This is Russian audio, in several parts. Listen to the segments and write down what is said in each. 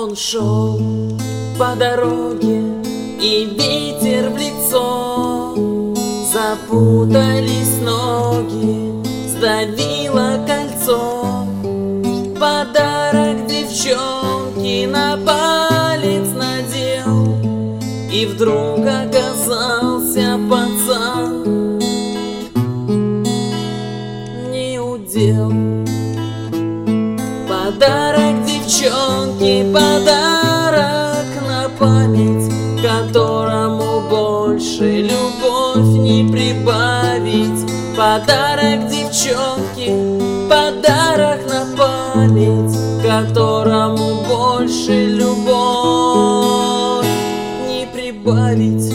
Он шел по дороге, и ветер в лицо. Запутались ноги, сдавило кольцо. Подарок девчонки на палец надел, и вдруг оказался пацан не удел. Подарок девчонки, подарок на память, которому больше любовь не прибавить. Подарок девчонки, подарок на память, которому больше любовь не прибавить.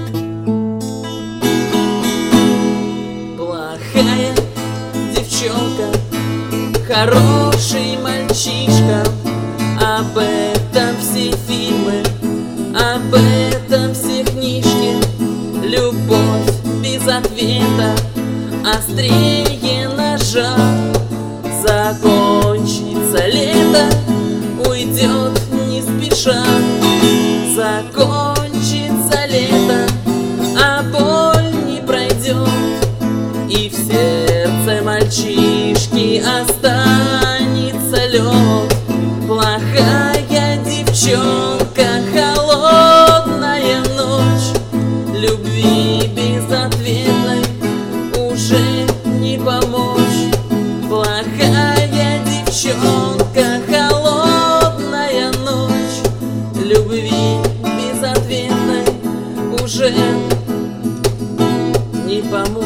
Плохая девчонка, хороший мальчишка, об этом все фильмы, об этом все книжки. Любовь без ответа, острее ножа. Закончится лето, уйдет не спеша. Закончится лето, а боль не пройдет, и в сердце мальчишки останется лед. Плохая девчонка, холодная ночь, любви безответной уже не помочь. Плохая девчонка, холодная ночь, любви безответной уже не помочь.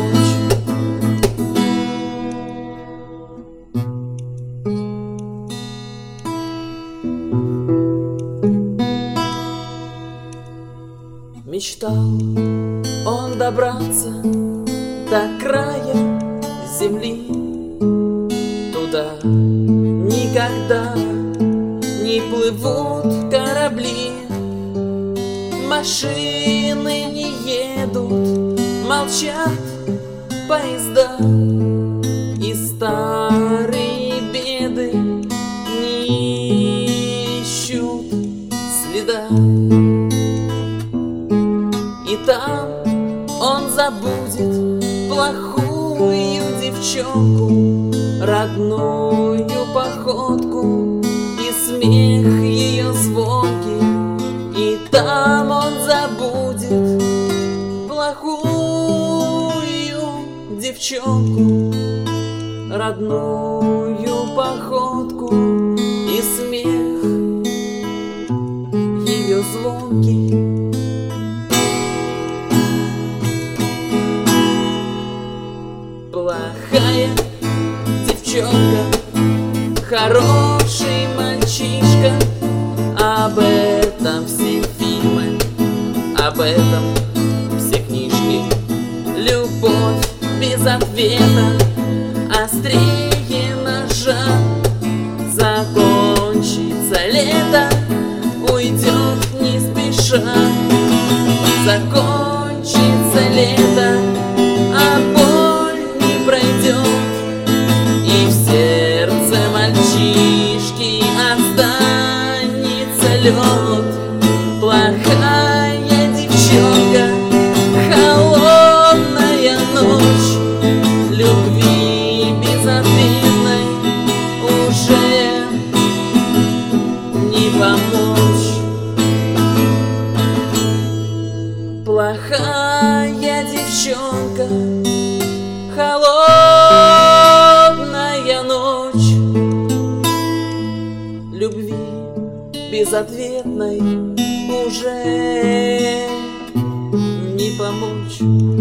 Мечтал он добраться до края земли, туда никогда не плывут корабли. Машины не едут, молчат поезда, и старые беды не ищут следа. И там он забудет плохую девчонку, родную походку и смех ее звонкий. И там он забудет плохую девчонку, родную походку и смех ее звонкий. Плохая девчонка, хороший мальчишка, об этом все фильмы, об этом все книжки. Любовь без ответа, острее ножа. Закончится лето, уйдет не спеша. Закончится лето, а боль не пройдет, и в сердце мальчишки останется лед. Плохая девчонка, холодная ночь, любви безответной уже не помочь. Плохая девчонка, холодная ночь, любви безответной уже не помочь.